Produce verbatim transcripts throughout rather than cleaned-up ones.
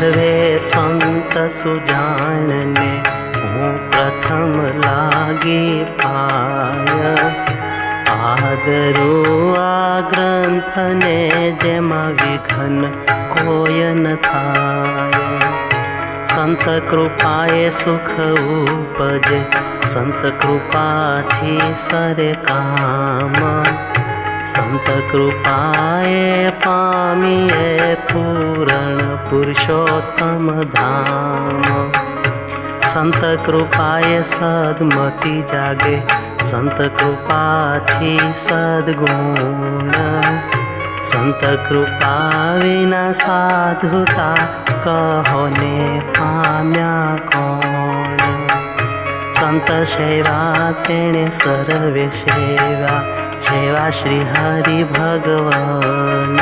सर्वे संत सुजानने हूँ प्रथम लागी पाय। आदरू आ ग्रंथ ने जेमा विघन कोय न थाय। संत कृपाए सुख उपजे संत कृपा थी सरे काम। संत कृपाए पामिए पूरण पुरुषोत्तम धाम। संत कृपाए सद्मति जागे संत कृपा थी सद्गुण। संत कृपा विना साधुता कहो ने पाम्या कोण। संत सेवा तेने सर्वे सेवा सेवा श्री हरि भगवान।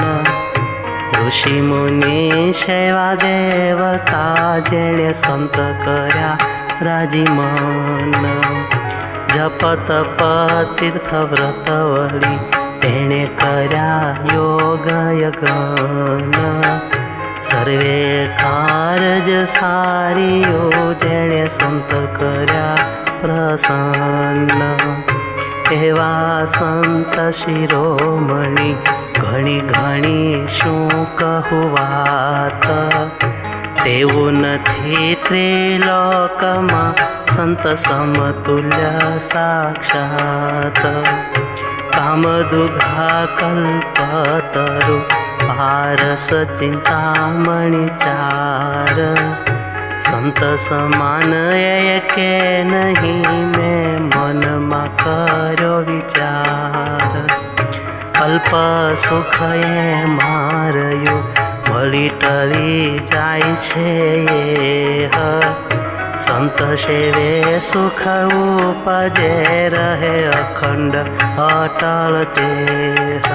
ऋषि मुनि सेवा देवता जेने संत कर्या राजी मन। जप तप तीर्थ व्रत वली तेने कर्या योग यज्ञ। सर्वे कारज सारियो जेने संत कर्या प्रसन्न। एवा संत शिरोमणि घणी घणी शू कहू वात। तेवू नथी त्रिलोकमा संत समतुल्य साक्षात। कामदुघा कल्पतरु पारस चिंतामणि चार। संत समान एके नहीं मैं मन मा करो विचार। अल्प सुख ये मारयो भली टली जाय छे येह। संत सेवे सुख उपजे रहे अखंड अटल तेह।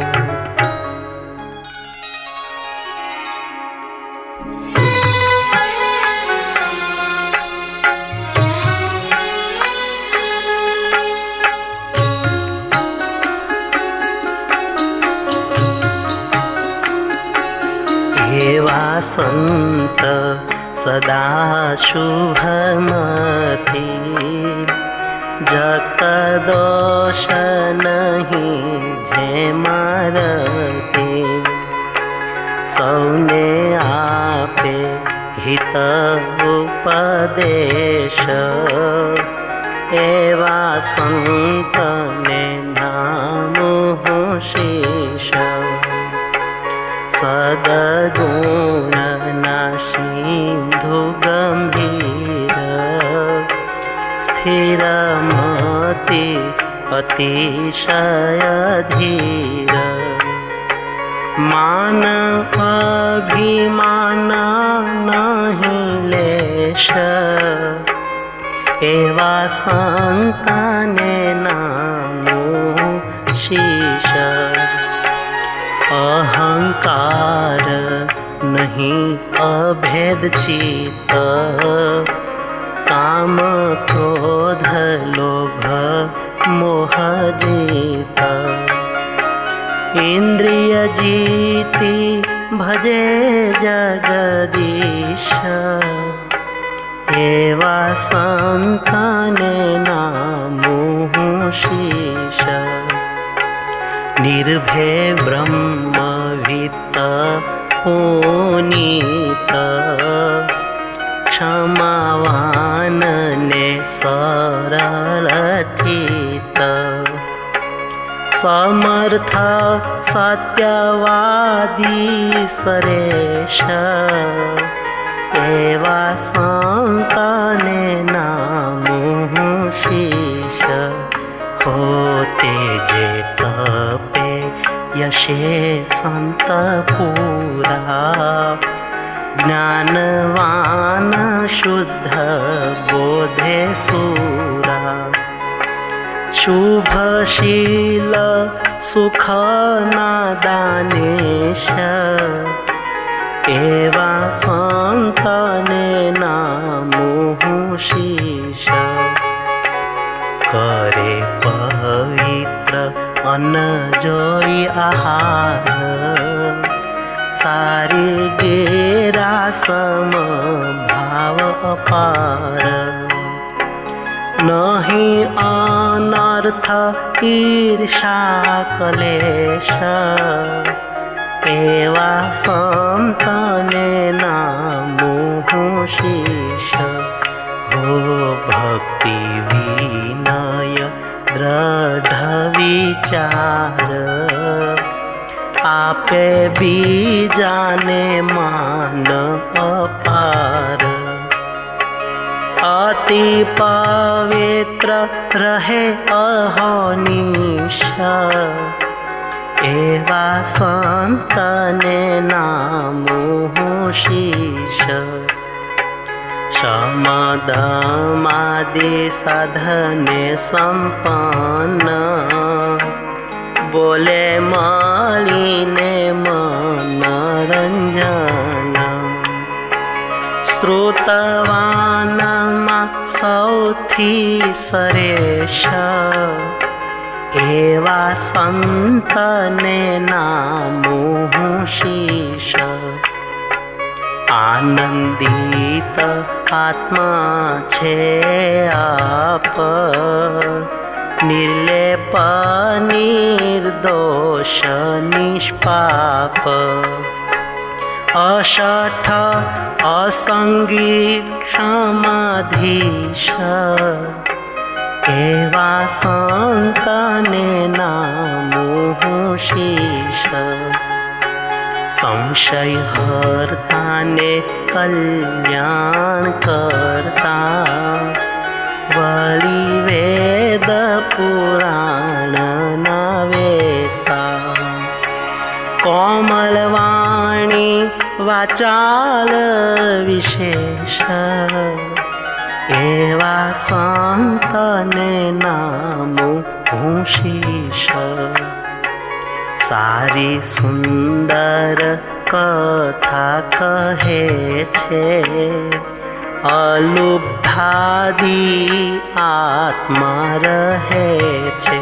एवा संत सदा शुभमति। जत दोष नहीं जे मारती। सौने आपे हित उपदेश। एवा संत ने नामो शीश। सद्गुण ना सिंधु गंभीर। स्थिर मति अतिशय धीर। मान अभिमान नहीं लेश। एवा संताने नामो शीश। अहंकार नहीं अभेद चित्त। काम क्रोध लोभ मोह जीत। इंद्रिय जीति भजे जगदीश। एवा संताने नामो शीश। निर्भय ब्रह्मवित्त पुनीत। क्षमावान ने सरल चित। समर्थ सत्यवादी सरेश। एवा संताने नामो शीश। होते जे तपे यशे संत पूरा। ज्ञानवान शुद्ध बोधे सूरा। शुभशील सुख नादानेश। एवा संताने नामो शीश। करे पवित्र अन्न जोई आहार। सारी गेरा सम भाव अपार नहीं अनर्थ ईर्षा कलेश एवा संतने नामो शीश हो भक्ति विनय दृढ़ विचार आपे बीजाने मान अपार अति पवित्र रहे अहनिश एवा संतने नामो शीश शमदमादि साधने संपन्न बोले मलिने मनोरंजन श्रुतवानमा सौथी सरेश एवा संतने नामो शीश आनंदित आत्मा छे आप निर्लेप निर्दोष निष्पाप अशठ असंगी क्षमाधीश एवा संतने नामो शीश संशय हरताने कल्याण करता वळी वेद पुराण नावेता कोमलवाणी वाचाल विशेष एवा संतने नामो शीश सारी सुंदर कथा कहे छे अलुब्धादि आत्मा रहे छे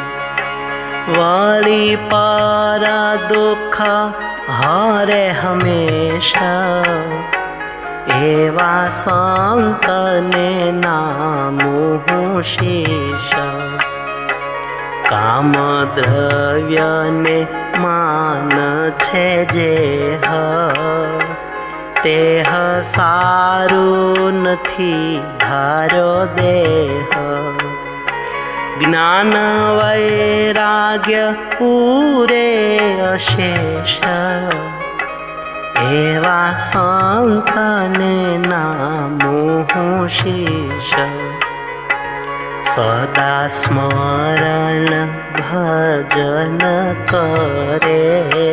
वली पर दुख हरे हमेशा एवा संतने नामो शीश काम द्रव्य ने मान छे जेह तेह सारू नथी धारो देह ज्ञान वैराग्य पूरे अशेष एवा संतने नामो शीश सदा स्मरण भजन करे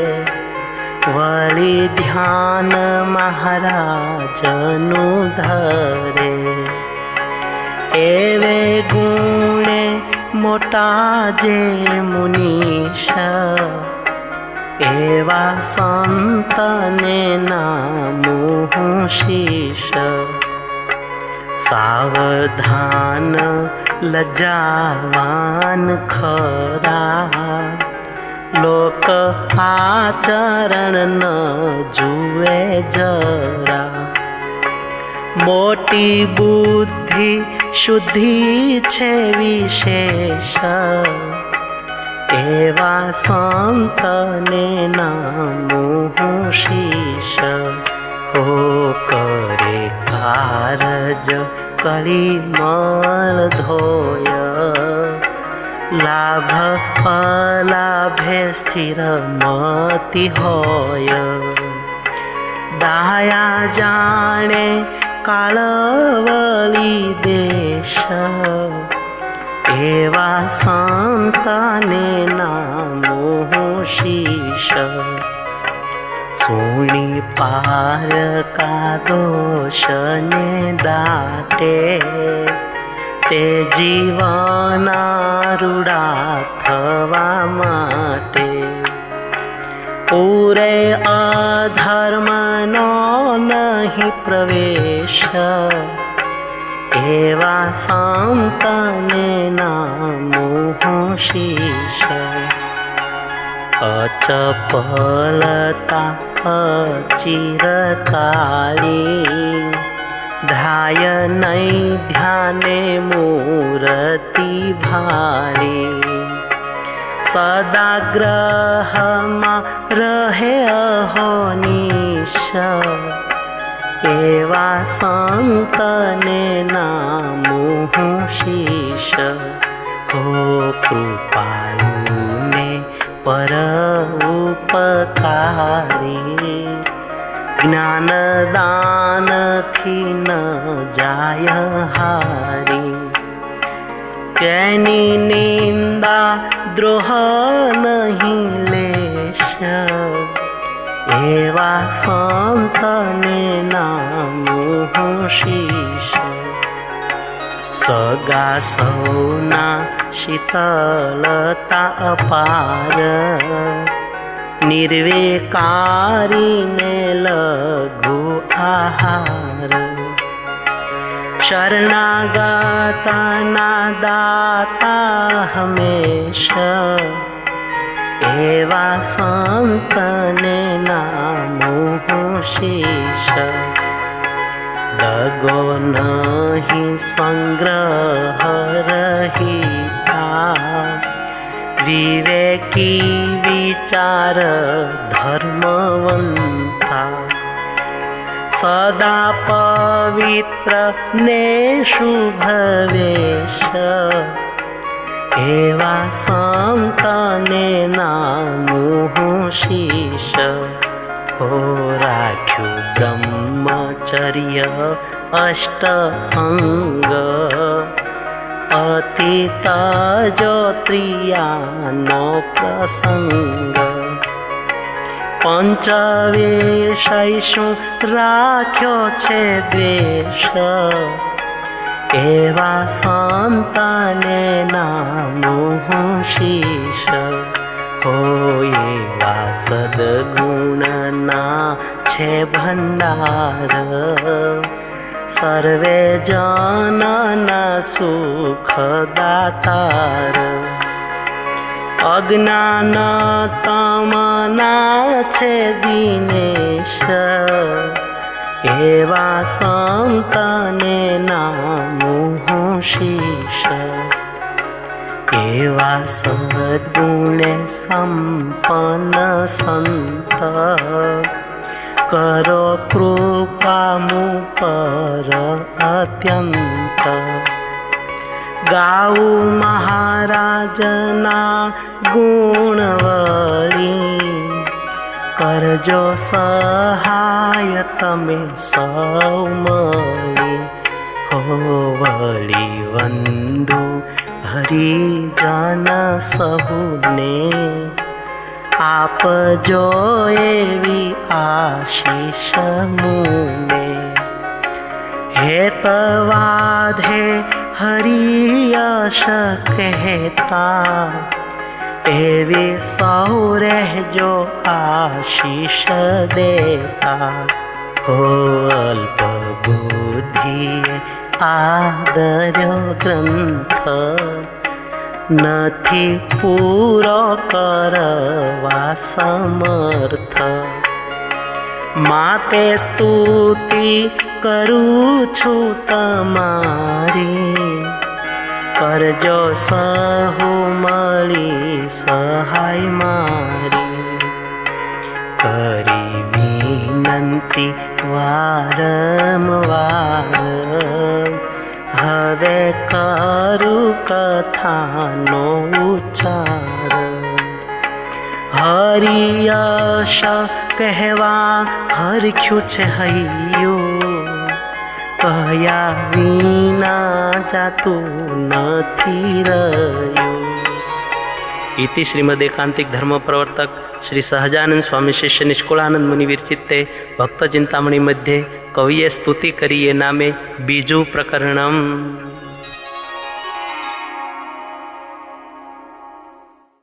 वली ध्यान महाराजनु धरे एवे गुणे मोटा जे मुनीश एवा संतने नामो शीश सावधान लज्जावान खरा लोक आचरण न जुए जरा मोटी बुद्धि शुद्धि छे विशेष एवा संतने नामो शीश हो करे कारज करी मल धोय लाभ अलाभे स्थिर मति होय दाया जाने कालवली देश एवा संतने नामो शीश सोनी पार का दोष ने दाटे ते जीवनारूढ़ा थवा माटे पूरे अधर्म नो नहीं प्रवेश एवा संतने नामो शीश अचपलता अचिरकाली ध्याय नै ध्याने मूर्ति भारी सदा ग्रहमा रहे अहोनिश एवा संतने नामो शीश हो कृपालु ने पर उपकारी ज्ञान दान थी न जाय हारी कैनी निंदा द्रोह नहीं लेश एवा संतने नामो शीश सगा सौना शीतलता अपार निर्विकारी ने लघु आहार शरणागता ना दाता हमेशा एवा संतने नामो शीश दगो नहीं संग्रह रहिता विवेकी विचार धर्मवंता सदा पवित्र ने शुभ वेश एवा संतने नामो शीश हो राख्यु ब्रह्मचर्य अष्ट अंग अतीत ज्योत्रियानो प्रसंग पंचवेशैषु राख्यो छे द्वेष एवा संतने नामो शीश हो एवा सद्गुणना छे भंडार सर्वे जनना सुखदातार अज्ञान तमना छे दिनेश एवा संतने नामो शीश एवा सद्गुणे संपन्न संत करो कृपा मुपर अत्यंत गाऊ महाराजना गुणवरी करजो सहाय तमे सौ मळी हो वली वंदु हरिजन सहुने आप जो एवी आशीष मुने हेतवाधे हरियश कहता एवी सौरे जो आशीष देता हो अल्प बुद्धि आदर्यो ग्रंथ नथी पूरो करवा समर्थ माटे स्तुति करूं छु तमारी करजो सहु मळी सहाय मारी करी विनंती वारंवार हवे करू कथानो उच्चार हरियश कहवा हरख्यु छे हयो कहया विना जातु नथी रह्यो। इति श्रीमद् एकांतिक धर्म प्रवर्तक श्री सहजानंद स्वामी शिष्य निष्कुलानंद मुनि विरचिते भक्त चिंतामणि मध्ये कविए स्तुति करिए नामे बीजू प्रकरणम।